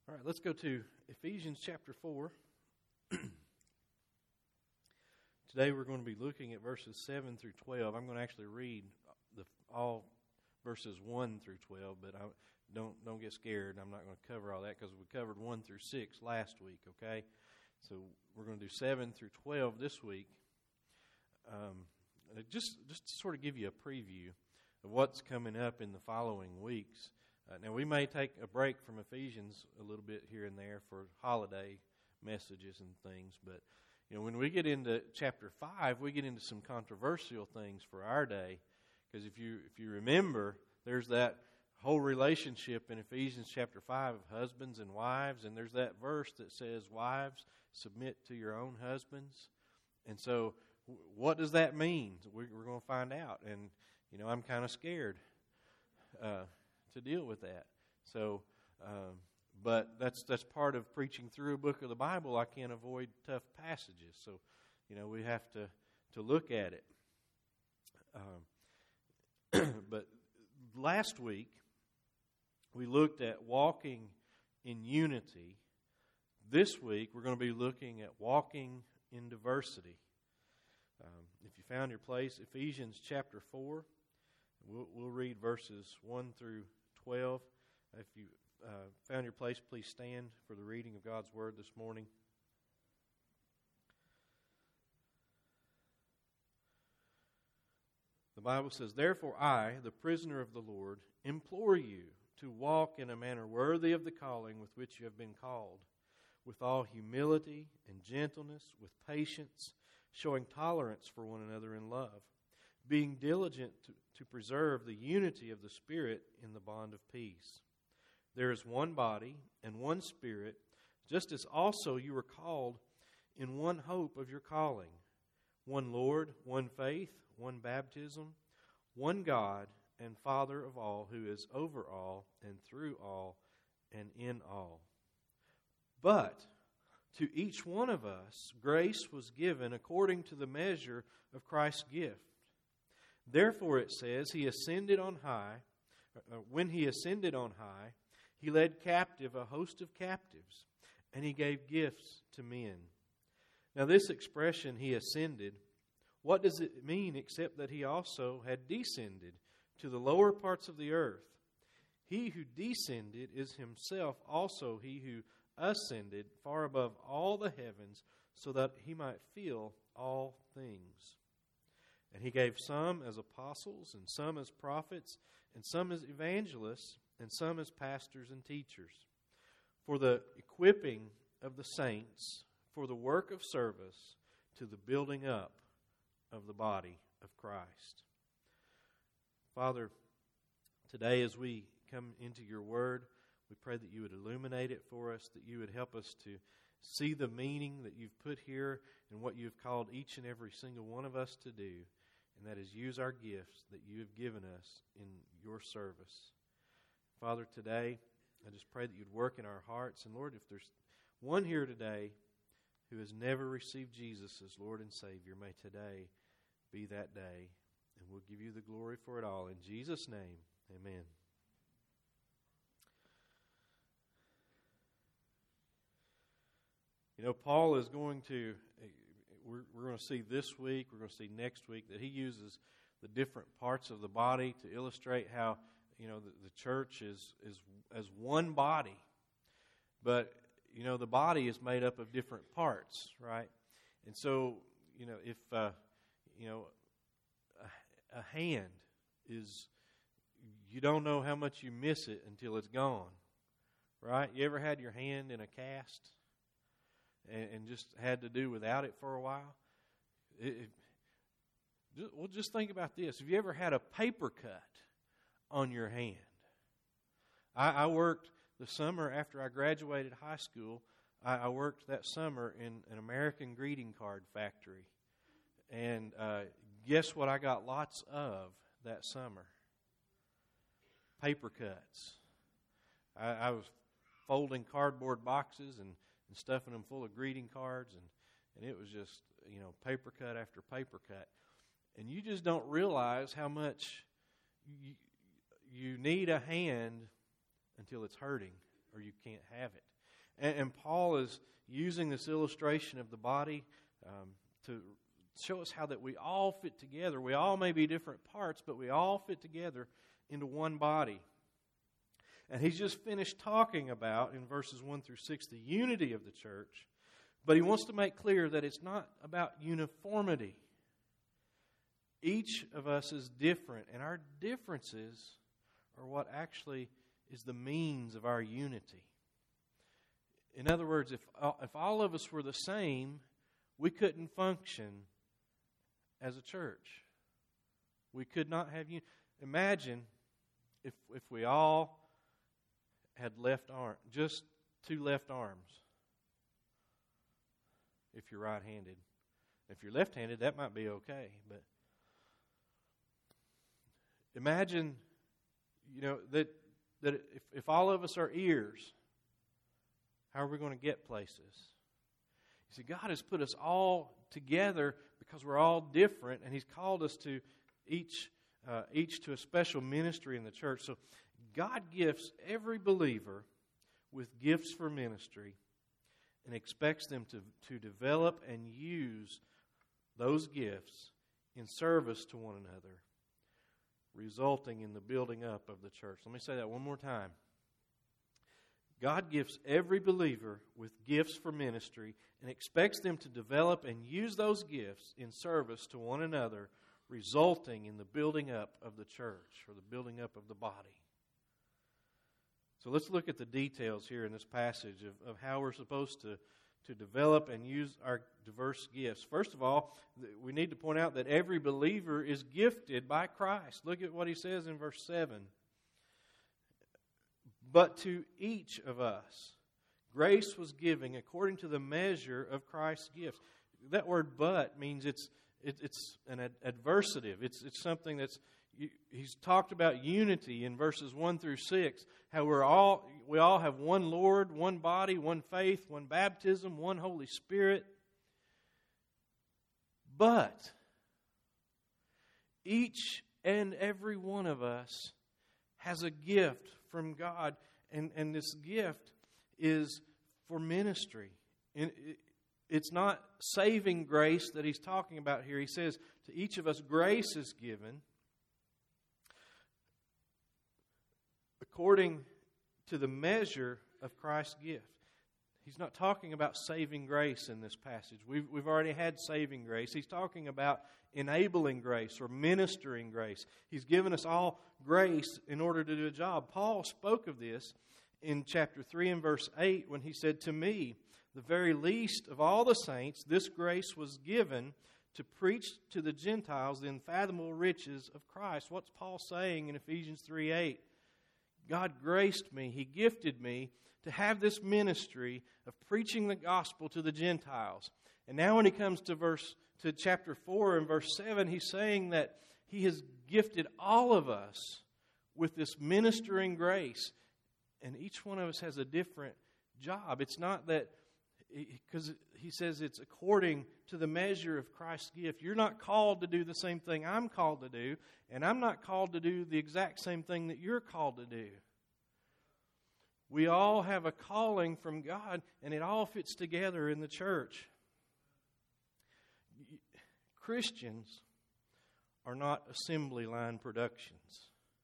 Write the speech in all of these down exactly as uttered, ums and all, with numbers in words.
All right, let's go to Ephesians chapter four. Today we're going to be looking at verses seven through twelve. I'm going to actually read the, all verses one through twelve, but I, don't don't get scared. I'm not going to cover all that because we covered one through six last week, okay? So we're going to do seven through twelve this week. Um, just, just to sort of give you a preview of what's coming up in the following weeks. Uh, now, we may take a break from Ephesians a little bit here and there for holiday messages and things, but you know, when we get into chapter five, we get into some controversial things for our day, because if you if you remember, there's that whole relationship in Ephesians chapter five of husbands and wives, and there's that verse that says, "Wives, submit to your own husbands." And so, what does that mean? We're going to find out, and you know, I'm kind of scared Uh, to deal with that. So, um, but that's that's part of preaching through a book of the Bible. I can't avoid tough passages. So, you know, we have to, to look at it. Um, but last week, we looked at walking in unity. This week, we're going to be looking at walking in diversity. Um, if you found your place, Ephesians chapter four, we'll, we'll read verses one through twelve. If you uh, found your place, please stand for the reading of God's Word this morning. The Bible says, "Therefore I, the prisoner of the Lord, implore you to walk in a manner worthy of the calling with which you have been called, with all humility and gentleness, with patience, showing tolerance for one another in love, being diligent to, to preserve the unity of the Spirit in the bond of peace. There is one body and one Spirit, just as also you were called in one hope of your calling, one Lord, one faith, one baptism, one God and Father of all, who is over all and through all and in all. But to each one of us grace was given according to the measure of Christ's gift. Therefore it says, He ascended on high. Uh, when He ascended on high, He led captive a host of captives, and He gave gifts to men." Now this expression, He ascended, what does it mean except that He also had descended to the lower parts of the earth? He who descended is Himself also He who ascended far above all the heavens, so that He might fill all things. And He gave some as apostles, and some as prophets, and some as evangelists, and some as pastors and teachers, for the equipping of the saints, for the work of service, to the building up of the body of Christ. Father, today as we come into Your Word, we pray that You would illuminate it for us, that You would help us to see the meaning that You've put here and what You've called each and every single one of us to do, and that is use our gifts that You have given us in Your service. Father, today, I just pray that You'd work in our hearts. And Lord, if there's one here today who has never received Jesus as Lord and Savior, may today be that day. And we'll give You the glory for it all. In Jesus' name, amen. You know, Paul is going to, we're, we're going to see this week, we're going to see next week, that he uses the different parts of the body to illustrate how, you know, the, the church is, is as one body. But, you know, the body is made up of different parts, right? And so, you know, if, uh, you know, a, a hand is, you don't know how much you miss it until it's gone, right? You ever had your hand in a cast and, and just had to do without it for a while? It, it, just, well, just think about this. Have you ever had a paper cut on your hand? I, I worked the summer after I graduated high school. I, I worked that summer in an American greeting card factory. And uh, guess what I got lots of that summer? Paper cuts. I, I was folding cardboard boxes and, and stuffing them full of greeting cards, and, and it was just, you know, paper cut after paper cut. And you just don't realize how much you, you need a hand until it's hurting or you can't have it. And, and Paul is using this illustration of the body um, to show us how that we all fit together. We all may be different parts, but we all fit together into one body. And he's just finished talking about, in verses one through six, the unity of the church. But he wants to make clear that it's not about uniformity. Each of us is different, and our differences are what actually is the means of our unity. In other words, if if all of us were the same, we couldn't function as a church. We could not have unity. Imagine if if we all had left arm, just two left arms. If you're right-handed, if you're left-handed, that might be okay. But imagine, you know, that that if, if all of us are ears, how are we going to get places? You see, God has put us all together because we're all different, and He's called us to each uh, each to a special ministry in the church. So God gifts every believer with gifts for ministry and expects them to, to develop and use those gifts in service to one another, resulting in the building up of the church. Let me say that one more time. God gives every believer with gifts for ministry and expects them to develop and use those gifts in service to one another, resulting in the building up of the church or the building up of the body. So let's look at the details here in this passage of, of how we're supposed to, to develop and use our diverse gifts. First of all, we need to point out that every believer is gifted by Christ. Look at what he says in verse seven. But to each of us, grace was given according to the measure of Christ's gifts. That word "but" means it's it, it's an ad- adversative. It's it's something that's he's talked about unity in verses one through six. How we're all we all have one Lord, one body, one faith, one baptism, one Holy Spirit. But each and every one of us has a gift from God, and, and this gift is for ministry. And it's not saving grace that he's talking about here. He says to each of us grace is given according to the measure of Christ's gift. He's not talking about saving grace in this passage. We've, we've already had saving grace. He's talking about enabling grace or ministering grace. He's given us all grace in order to do a job. Paul spoke of this in chapter three and verse eight when he said, "To me, the very least of all the saints, this grace was given to preach to the Gentiles the unfathomable riches of Christ." What's Paul saying in Ephesians three eight? God graced me, He gifted me to have this ministry of preaching the gospel to the Gentiles. And now when he comes to verse to chapter four and verse seven, he's saying that He has gifted all of us with this ministering grace. And each one of us has a different job. It's not that, because he says it's according to the measure of Christ's gift. You're not called to do the same thing I'm called to do, and I'm not called to do the exact same thing that you're called to do. We all have a calling from God, and it all fits together in the church. Christians are not assembly line productions.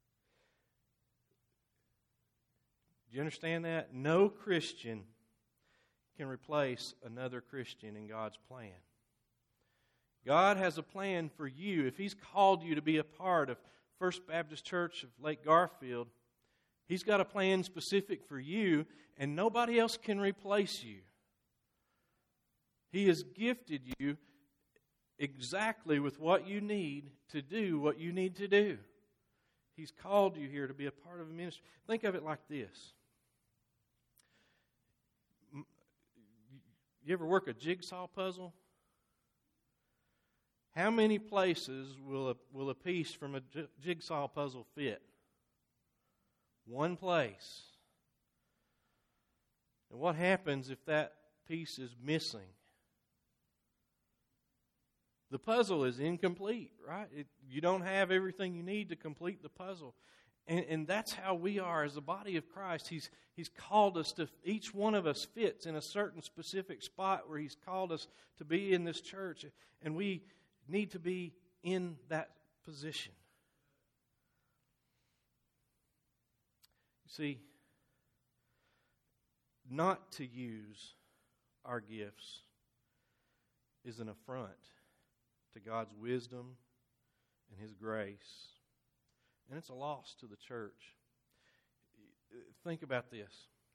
Do you understand that? No Christian can replace another Christian in God's plan. God has a plan for you. If He's called you to be a part of First Baptist Church of Lake Garfield, He's got a plan specific for you, and nobody else can replace you. He has gifted you exactly with what you need to do what you need to do. He's called you here to be a part of a ministry. Think of it like this. You ever work a jigsaw puzzle? How many places will a, will a piece from a j- jigsaw puzzle fit? One place. And what happens if that piece is missing? the puzzle is incomplete, right? It, you don't have everything you need to complete the puzzle. And, and that's how we are as the body of Christ. He's, he's called us to, each one of us fits in a certain specific spot where He's called us to be in this church. And we need to be in that position. You see, not to use our gifts is an affront to God's wisdom and His grace. And it's a loss to the church. Think about this.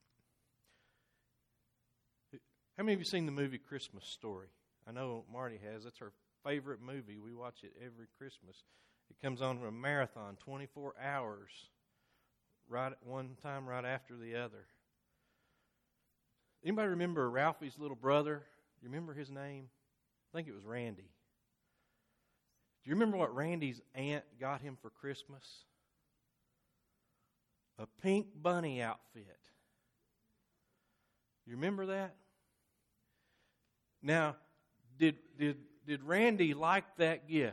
How many of you seen the movie Christmas Story? I know Marty has. That's her favorite movie. We watch it every Christmas. It comes on a marathon, twenty-four hours, right at one time right after the other. Anybody remember Ralphie's little brother? You remember his name? I think it was Randy. Do you remember what Randy's aunt got him for Christmas? A pink bunny outfit. You remember that? Now, did did did Randy like that gift?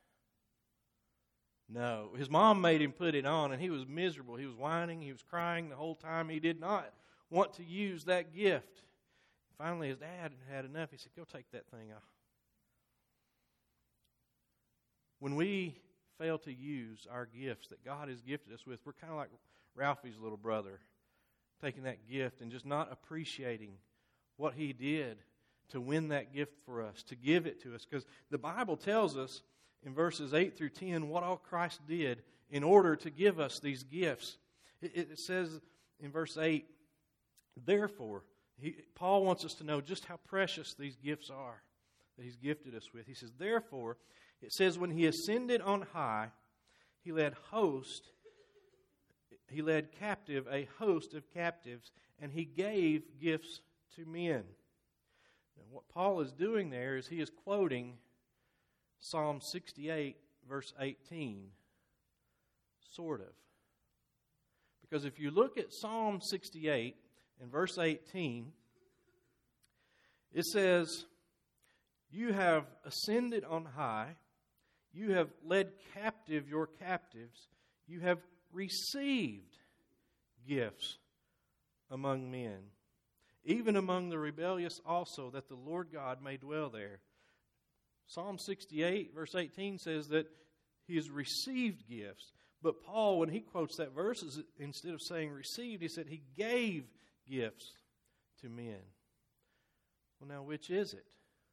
No. His mom made him put it on, and he was miserable. He was whining. He was crying the whole time. He did not want to use that gift. Finally, his dad had enough. He said, "Go take that thing off." When we fail to use our gifts that God has gifted us with, we're kind of like Ralphie's little brother, taking that gift and just not appreciating what he did to win that gift for us, to give it to us. Because the Bible tells us in verses eight through ten what all Christ did in order to give us these gifts. It, it says in verse eight, therefore, he, Paul wants us to know just how precious these gifts are that He's gifted us with. He says, therefore, it says, when He ascended on high, He led host, He led captive a host of captives, and He gave gifts to men. Now, what Paul is doing there is he is quoting Psalm sixty-eight, verse eighteen, sort of. Because if you look at Psalm sixty-eight and verse eighteen, it says, you have ascended on high, you have led captive your captives, you have received gifts among men, even among the rebellious also, that the Lord God may dwell there. Psalm sixty-eight, verse eighteen says that He has received gifts. But Paul, when he quotes that verse, instead of saying received, he said He gave gifts to men. Well, now, which is it?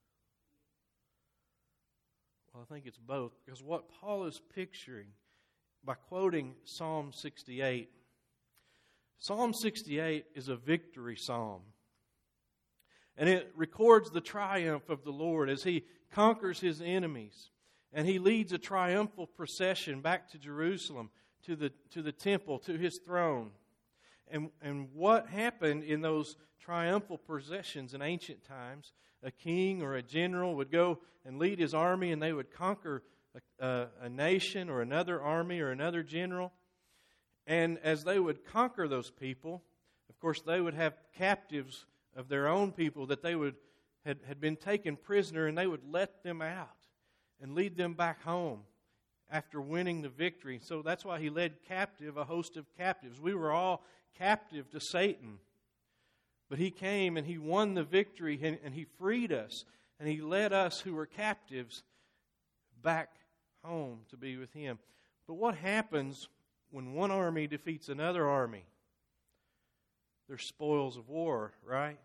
Well, I think it's both. Because what Paul is picturing by quoting Psalm sixty-eight, Psalm sixty-eight is a victory psalm. And it records the triumph of the Lord as He conquers His enemies. And He leads a triumphal procession back to Jerusalem, to the, to the temple, to His throne. And, and what happened in those triumphal processions in ancient times, a king or a general would go and lead his army, and they would conquer a, a, a nation or another army or another general. And as they would conquer those people, of course, they would have captives of their own people that they would had, had been taken prisoner, and they would let them out and lead them back home after winning the victory. So that's why He led captive a host of captives. We were all captive to Satan. But He came and He won the victory, and, and He freed us. And He led us who were captives back home to be with Him. But what happens when one army defeats another army? There's spoils of war, right?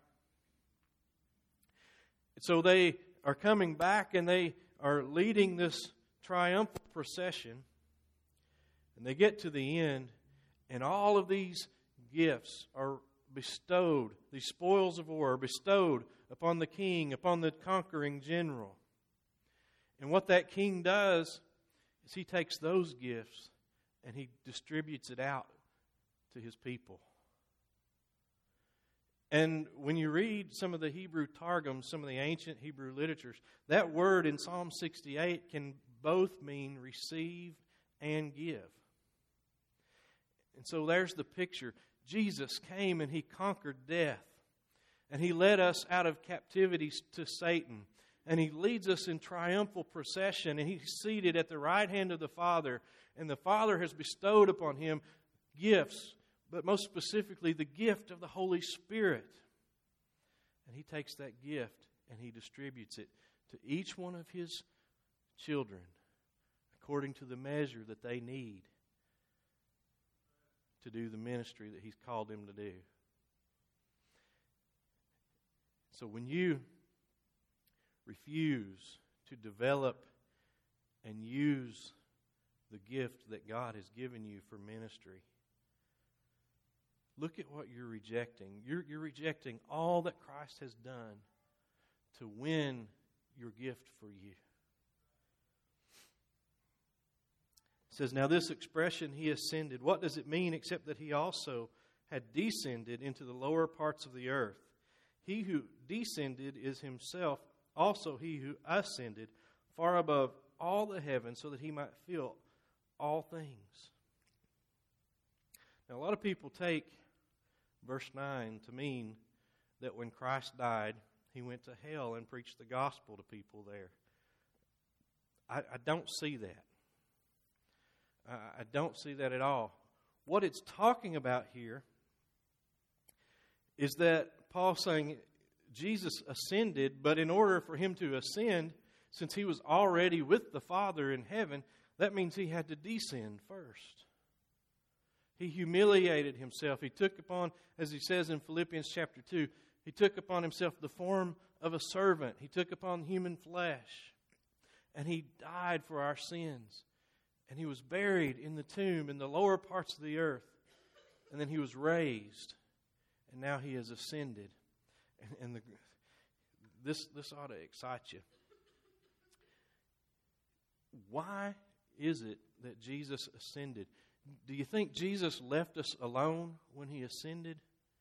So they are coming back, and they are leading this triumphal procession. And they get to the end, and all of these gifts are bestowed, these spoils of war are bestowed upon the king, upon the conquering general. And what that king does is he takes those gifts and he distributes it out to his people. And when you read some of the Hebrew Targums, some of the ancient Hebrew literatures, that word in Psalm sixty-eight can both mean receive and give. And so there's the picture. Jesus came and He conquered death. And He led us out of captivity to Satan. and He leads us in triumphal procession, and He's seated at the right hand of the Father, and the Father has bestowed upon Him gifts, but most specifically the gift of the Holy Spirit. And He takes that gift and He distributes it to each one of His children according to the measure that they need to do the ministry that He's called them to do. So when you refuse to develop and use the gift that God has given you for ministry, look at what you're rejecting. You're, you're rejecting all that Christ has done to win your gift for you. It says, now this expression, He ascended, what does it mean except that He also had descended into the lower parts of the earth? He who descended is Himself also He who ascended far above all the heavens so that He might fill all things. Now a lot of people take verse nine to mean that when Christ died, He went to hell and preached the gospel to people there. I, I don't see that. I, I don't see that at all. What it's talking about here is that Paul's saying Jesus ascended, but in order for Him to ascend, since He was already with the Father in heaven, that means He had to descend first. He humiliated Himself. He took upon, as He says in Philippians chapter two, He took upon Himself the form of a servant. He took upon human flesh. And He died for our sins. And He was buried in the tomb in the lower parts of the earth. And then He was raised. And now He has ascended. And, and the, this, this ought to excite you. Why is it that Jesus ascended? Do you think Jesus left us alone when He ascended?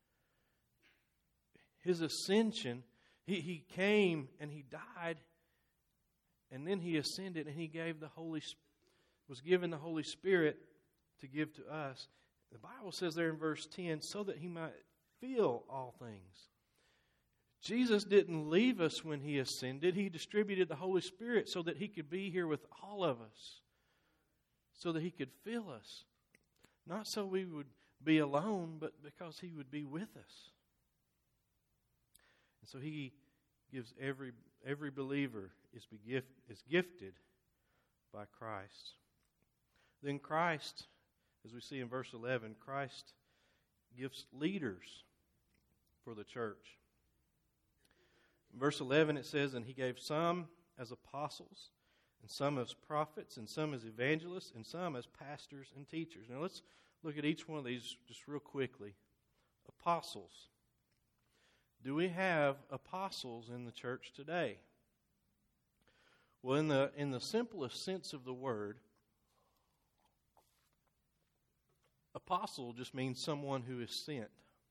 His ascension, he, he came and He died, and then He ascended and He gave the Holy, was given the Holy Spirit to give to us. The Bible says there in verse ten, so that He might fill all things. Jesus didn't leave us when He ascended. He distributed the Holy Spirit so that He could be here with all of us, so that He could fill us. Not so we would be alone, but because He would be with us. And so He gives every every believer is be gift, is gifted by Christ. Then Christ, as we see in verse eleven, Christ gives leaders for the church. In verse eleven it says, and He gave some as apostles, and some as prophets, and some as evangelists, and some as pastors and teachers. Now let's look at each one of these just real quickly. Apostles. Do we have apostles in the church today? Well, in the in the simplest sense of the word, apostle just means someone who is sent.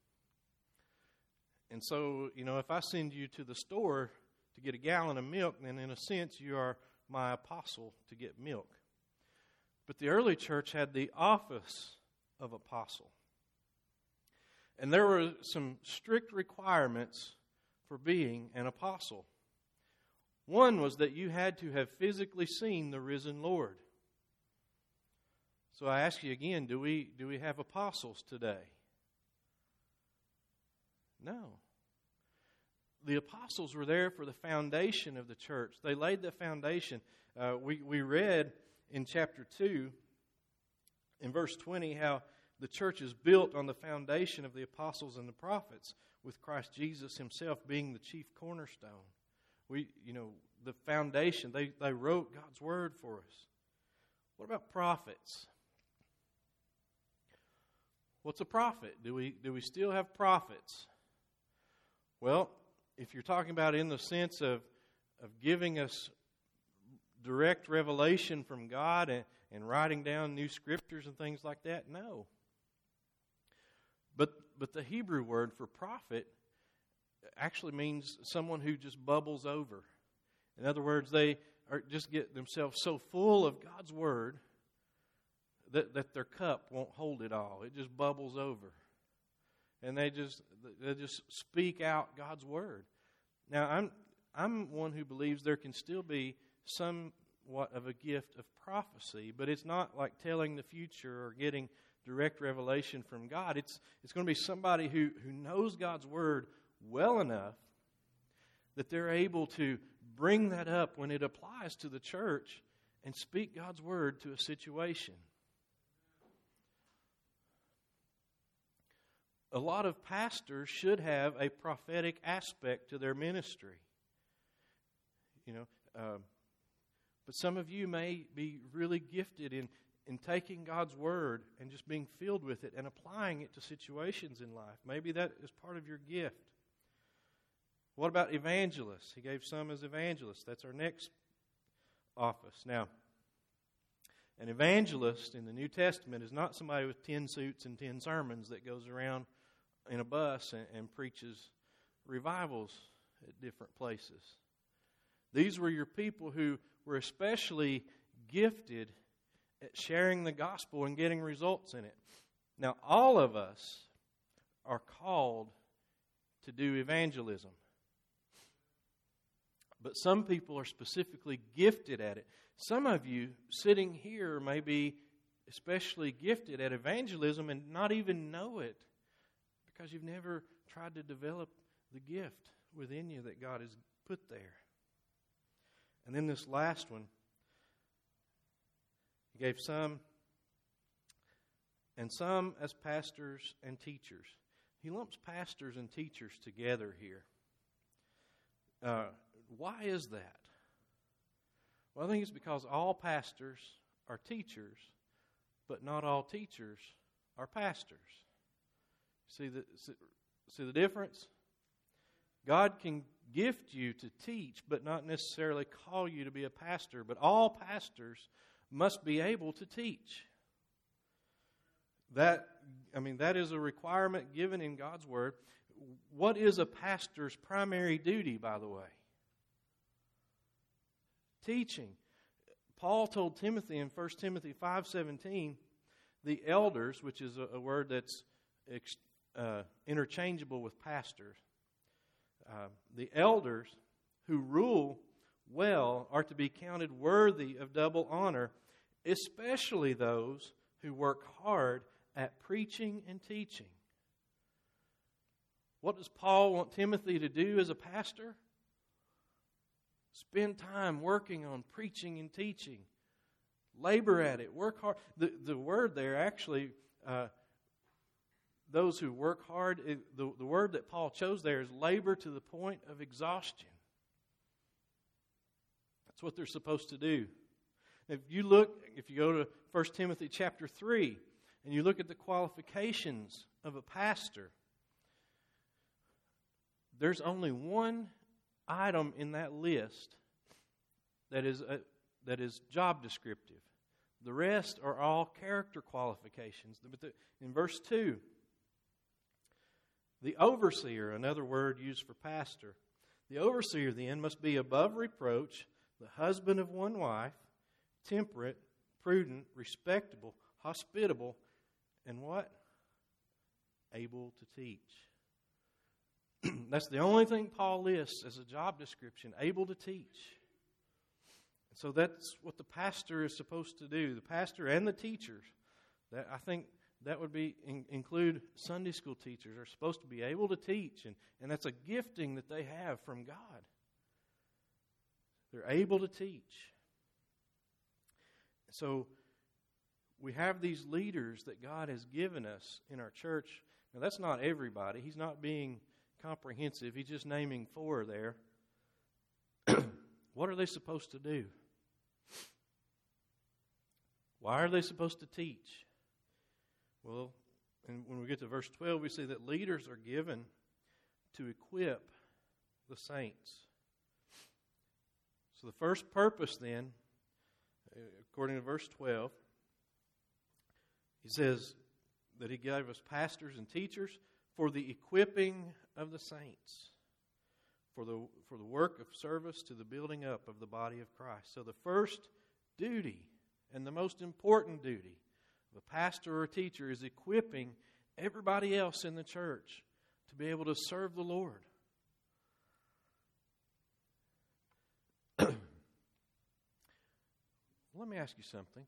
And so, you know, if I send you to the store to get a gallon of milk, then in a sense you are my apostle to get milk. But the early church had the office of apostle. And there were some strict requirements for being an apostle. One was that you had to have physically seen the risen Lord. So I ask you again, do we do we have apostles today? No. The apostles were there for the foundation of the church. They laid the foundation. Uh, we, we read in chapter two, in verse twenty, how the church is built on the foundation of the apostles and the prophets, with Christ Jesus Himself being the chief cornerstone. We, you know, the foundation, they, they wrote God's Word for us. What about prophets? What's a prophet? Do we do we still have prophets? Well, if you're talking about in the sense of, of giving us direct revelation from God and, and writing down new scriptures and things like that, no. But but the Hebrew word for prophet actually means someone who just bubbles over. In other words, they are just get themselves so full of God's Word that, that their cup won't hold it all. It just bubbles over. And they just they just speak out God's Word. Now, I'm I'm one who believes there can still be somewhat of a gift of prophecy, but it's not like telling the future or getting direct revelation from God. It's it's going to be somebody who, who knows God's Word well enough that they're able to bring that up when it applies to the church and speak God's Word to a situation. A lot of pastors should have a prophetic aspect to their ministry. You know, uh, but some of you may be really gifted in, in taking God's Word and just being filled with it and applying it to situations in life. Maybe that is part of your gift. What about evangelists? He gave some as evangelists. That's our next office. Now, an evangelist in the New Testament is not somebody with ten suits and ten sermons that goes around in a bus and, and preaches revivals at different places. These were your people who were especially gifted at sharing the gospel and getting results in it. Now, all of us are called to do evangelism. But some people are specifically gifted at it. Some of you sitting here may be especially gifted at evangelism and not even know it because you've never tried to develop the gift within you that God has put there. And then this last one, He gave some, and some as pastors and teachers. He lumps pastors and teachers together here. Uh, why is that? Well, I think it's because all pastors are teachers, but not all teachers are pastors. See the, see the difference? God can gift you to teach, but not necessarily call you to be a pastor. But all pastors must be able to teach. That, I mean, that is a requirement given in God's Word. What is a pastor's primary duty, by the way? Teaching. Paul told Timothy in First Timothy five seventeen, the elders, which is a, a word that's uh, interchangeable with pastors, uh, the elders who rule well are to be counted worthy of double honor, especially those who work hard at preaching and teaching. What does Paul want Timothy to do as a pastor? Spend time working on preaching and teaching. Labor at it. Work hard. The, the word there actually, uh, those who work hard, it, the, the word that Paul chose there is labor to the point of exhaustion. That's what they're supposed to do. If you look, if you go to First Timothy chapter three, and you look at the qualifications of a pastor, there's only one item in that list that is a, that is job descriptive. The rest are all character qualifications. But the, in verse two, the overseer, another word used for pastor, the overseer then must be above reproach, the husband of one wife, temperate, prudent, respectable, hospitable, and what? Able to teach. That's the only thing Paul lists as a job description, able to teach. So that's what the pastor is supposed to do. The pastor and the teachers, that I think that would be in, include Sunday school teachers, are supposed to be able to teach, and, and that's a gifting that they have from God. They're able to teach. So we have these leaders that God has given us in our church. Now that's not everybody. He's not being comprehensive. He's just naming four there. What are they supposed to do? Why are they supposed to teach? Well, and when we get to verse twelve, we see that leaders are given to equip the saints. So the first purpose then, according to verse twelve, he says that he gave us pastors and teachers for the equipping of the saints, for the for the work of service to the building up of the body of Christ. So the first duty and the most important duty of a pastor or a teacher is equipping everybody else in the church to be able to serve the Lord. Let me ask you something.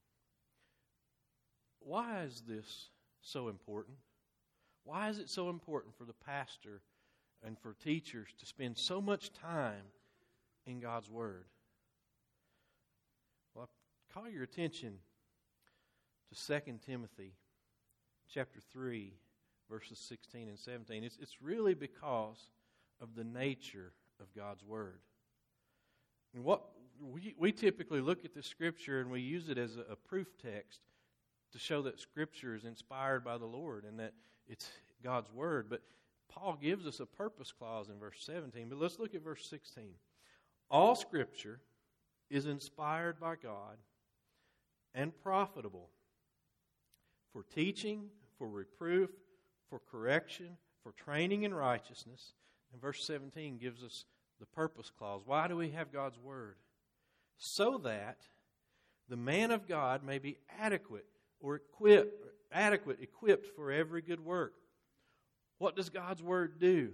Why is this so important? Why is it so important for the pastor and for teachers to spend so much time in God's Word? Well, I call your attention to Second Timothy chapter three, verses sixteen and seventeen. It's, it's really because of the nature of God's Word. And what we, we typically look at the Scripture and we use it as a, a proof text to show that Scripture is inspired by the Lord and that it's God's Word. But Paul gives us a purpose clause in verse seventeen. But let's look at verse sixteen. All Scripture is inspired by God and profitable for teaching, for reproof, for correction, for training in righteousness. And verse seventeen gives us the purpose clause. Why do we have God's Word? So that the man of God may be adequate or equipped, adequate, equipped for every good work. What does God's Word do?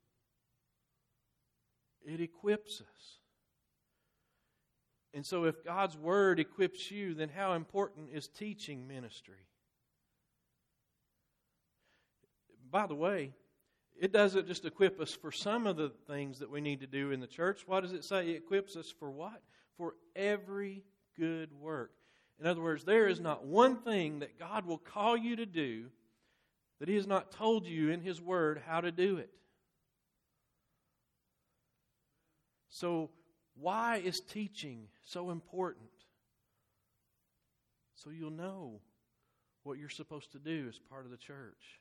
It equips us. And so if God's Word equips you, then how important is teaching ministry? By the way, it doesn't just equip us for some of the things that we need to do in the church. What does it say? It equips us for what? For every good work. In other words, there is not one thing that God will call you to do that He has not told you in His Word how to do it. So, why is teaching so important? So you'll know what you're supposed to do as part of the church.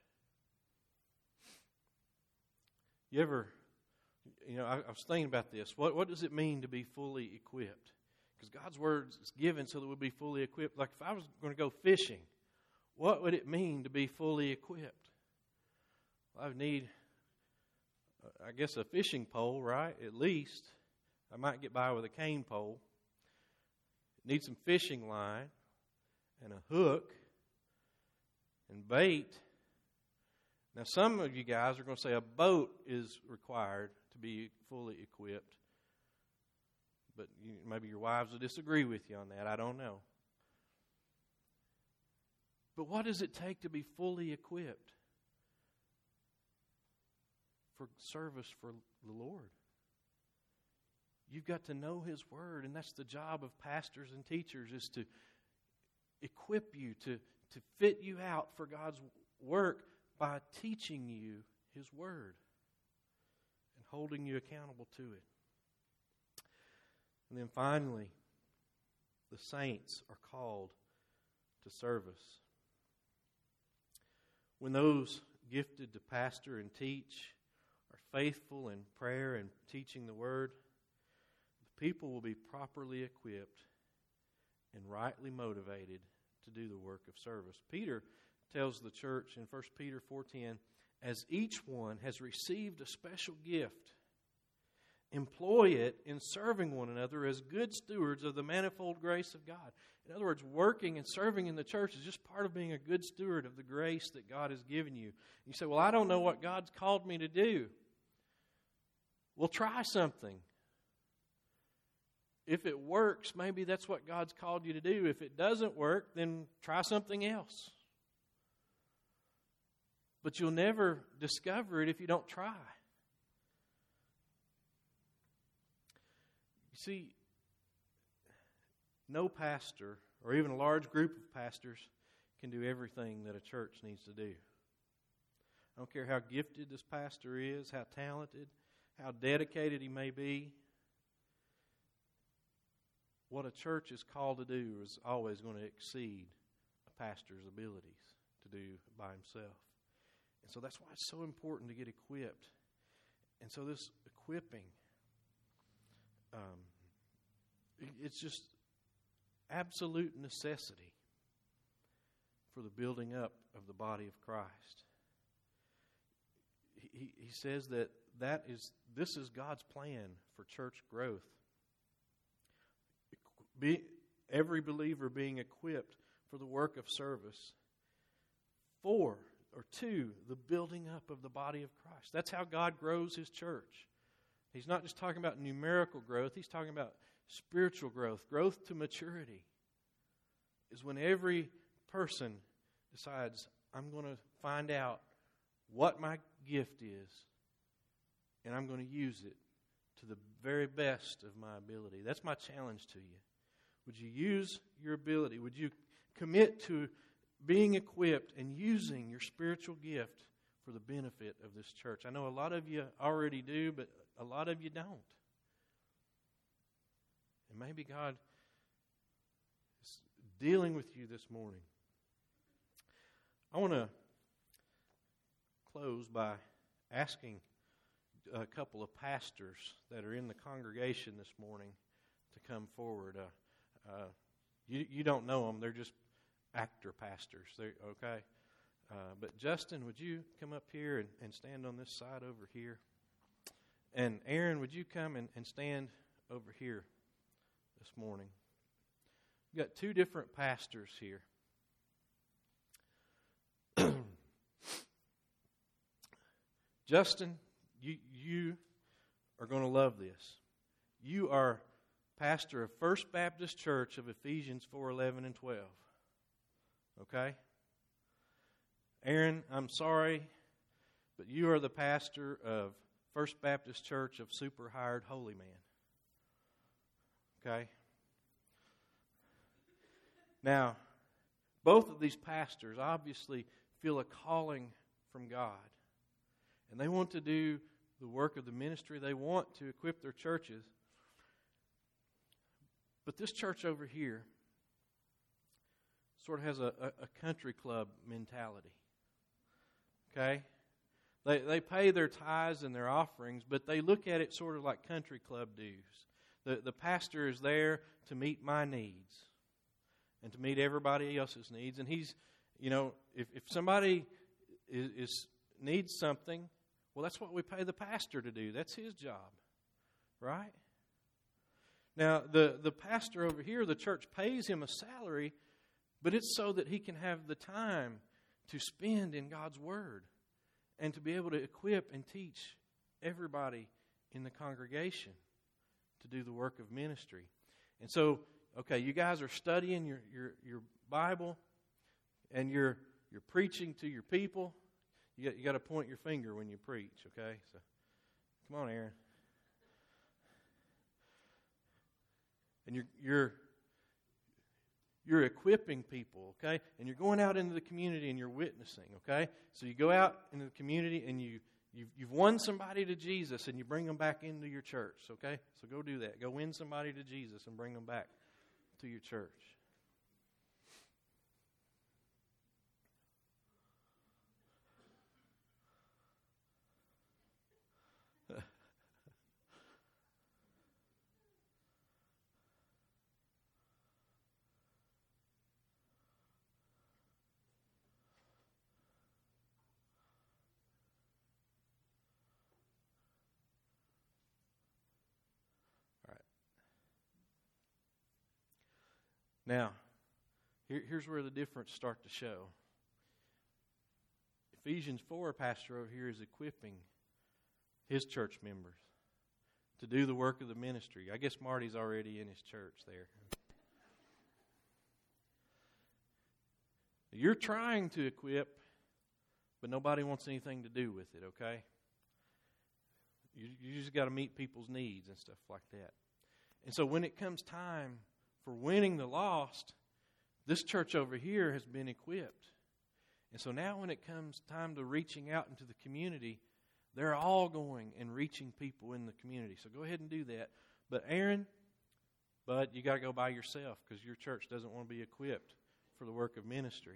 You ever, you know, I, I was thinking about this. What, what does it mean to be fully equipped? Because God's Word is given so that we'll be fully equipped. Like if I was going to go fishing, what would it mean to be fully equipped? Well, I would need, I guess, a fishing pole, right? At least. I might get by with a cane pole. Need some fishing line and a hook and bait. Now, some of you guys are going to say a boat is required to be fully equipped. But you, maybe your wives will disagree with you on that. I don't know. But what does it take to be fully equipped for service for the Lord? You've got to know His Word, and that's the job of pastors and teachers, is to equip you, to, to fit you out for God's work by teaching you His Word and holding you accountable to it. And then finally, the saints are called to service. When those gifted to pastor and teach are faithful in prayer and teaching the Word, people will be properly equipped and rightly motivated to do the work of service. Peter tells the church in First Peter four ten, as each one has received a special gift, employ it in serving one another as good stewards of the manifold grace of God. In other words, working and serving in the church is just part of being a good steward of the grace that God has given you. You say, well, I don't know what God's called me to do. Well, try something. If it works, maybe that's what God's called you to do. If it doesn't work, then try something else. But you'll never discover it if you don't try. You see, no pastor, or even a large group of pastors, can do everything that a church needs to do. I don't care how gifted this pastor is, how talented, how dedicated he may be. What a church is called to do is always going to exceed a pastor's abilities to do by himself. And so that's why it's so important to get equipped. And so this equipping, um, it's just absolute necessity for the building up of the body of Christ. He, he says that, that is this is God's plan for church growth. Be, every believer being equipped for the work of service. Four, or two, the building up of the body of Christ. That's how God grows His church. He's not just talking about numerical growth. He's talking about spiritual growth, growth to maturity, is when every person decides, I'm going to find out what my gift is, and I'm going to use it to the very best of my ability. That's my challenge to you. Would you use your ability? Would you commit to being equipped and using your spiritual gift for the benefit of this church? I know a lot of you already do, but a lot of you don't. And maybe God is dealing with you this morning. I want to close by asking a couple of pastors that are in the congregation this morning to come forward. Uh, uh, you, you don't know them. They're just actor pastors. They're, okay? Uh, but Justin, would you come up here and, and stand on this side over here? And Aaron, would you come and, and stand over here this morning? We've got two different pastors here. Justin, you you are going to love this. You are pastor of First Baptist Church of Ephesians four eleven and twelve. Okay? Aaron, I'm sorry, but you are the pastor of First Baptist Church of Super Hired Holy Man. Okay? Now, both of these pastors obviously feel a calling from God. And they want to do the work of the ministry. They want to equip their churches. But this church over here sort of has a, a, a country club mentality. Okay? They they pay their tithes and their offerings, but they look at it sort of like country club dues. The, the pastor is there to meet my needs and to meet everybody else's needs. And he's, you know, if, if somebody is, is needs something, well, that's what we pay the pastor to do. That's his job, right? Now, the, the pastor over here, the church pays him a salary, but it's so that he can have the time to spend in God's Word and to be able to equip and teach everybody in the congregation to do the work of ministry. And so, okay, you guys are studying your, your, your Bible and you're you're preaching to your people. You got, you got to point your finger when you preach, okay? So, come on, Aaron. And you're you're you're equipping people, okay? And you're going out into the community and you're witnessing, okay? So you go out into the community and you you've, you've won somebody to Jesus and you bring them back into your church, okay? So go do that. Go win somebody to Jesus and bring them back to your church. Now, here, here's where the difference start to show. Ephesians four, pastor over here is equipping his church members to do the work of the ministry. I guess Marty's already in his church there. You're trying to equip, but nobody wants anything to do with it, okay? You, you just got to meet people's needs and stuff like that. And so when it comes time for winning the lost, this church over here has been equipped. And so now when it comes time to reaching out into the community, they're all going and reaching people in the community. So go ahead and do that. But Aaron, Bud, you got to go by yourself because your church doesn't want to be equipped for the work of ministry.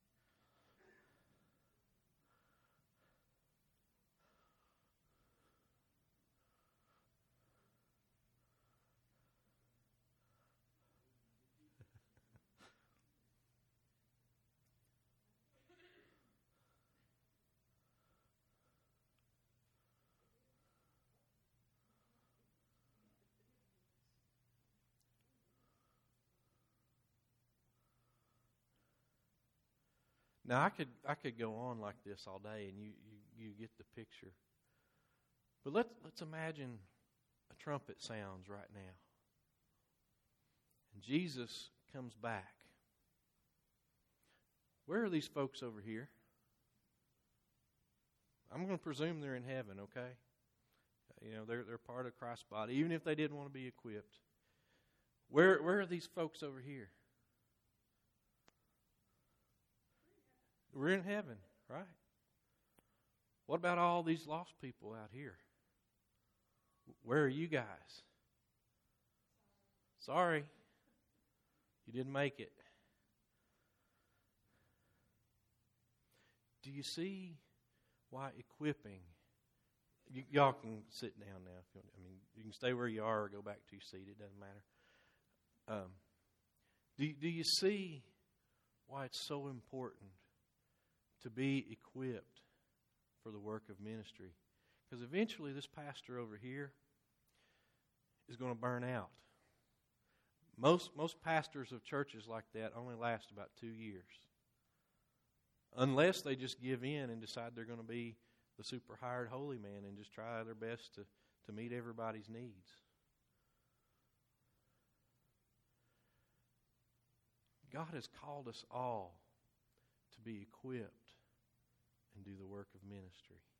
Now, I could I could go on like this all day, and you, you, you get the picture. But let's let's imagine a trumpet sounds right now. And Jesus comes back. Where are these folks over here? I'm going to presume they're in heaven, okay? You know, they're they're part of Christ's body, even if they didn't want to be equipped. Where where are these folks over here? We're in heaven, right? What about all these lost people out here? Where are you guys? Sorry, you didn't make it. Do you see why equipping? Y- y'all can sit down now. If you want. I mean, you can stay where you are or go back to your seat. It doesn't matter. Um, do do you see why it's so important to be equipped for the work of ministry? Because eventually, this pastor over here is going to burn out. Most most pastors of churches like that only last about two years. Unless they just give in and decide they're going to be the super hired holy man and just try their best to, to meet everybody's needs. God has called us all to be equipped and do the work of ministry.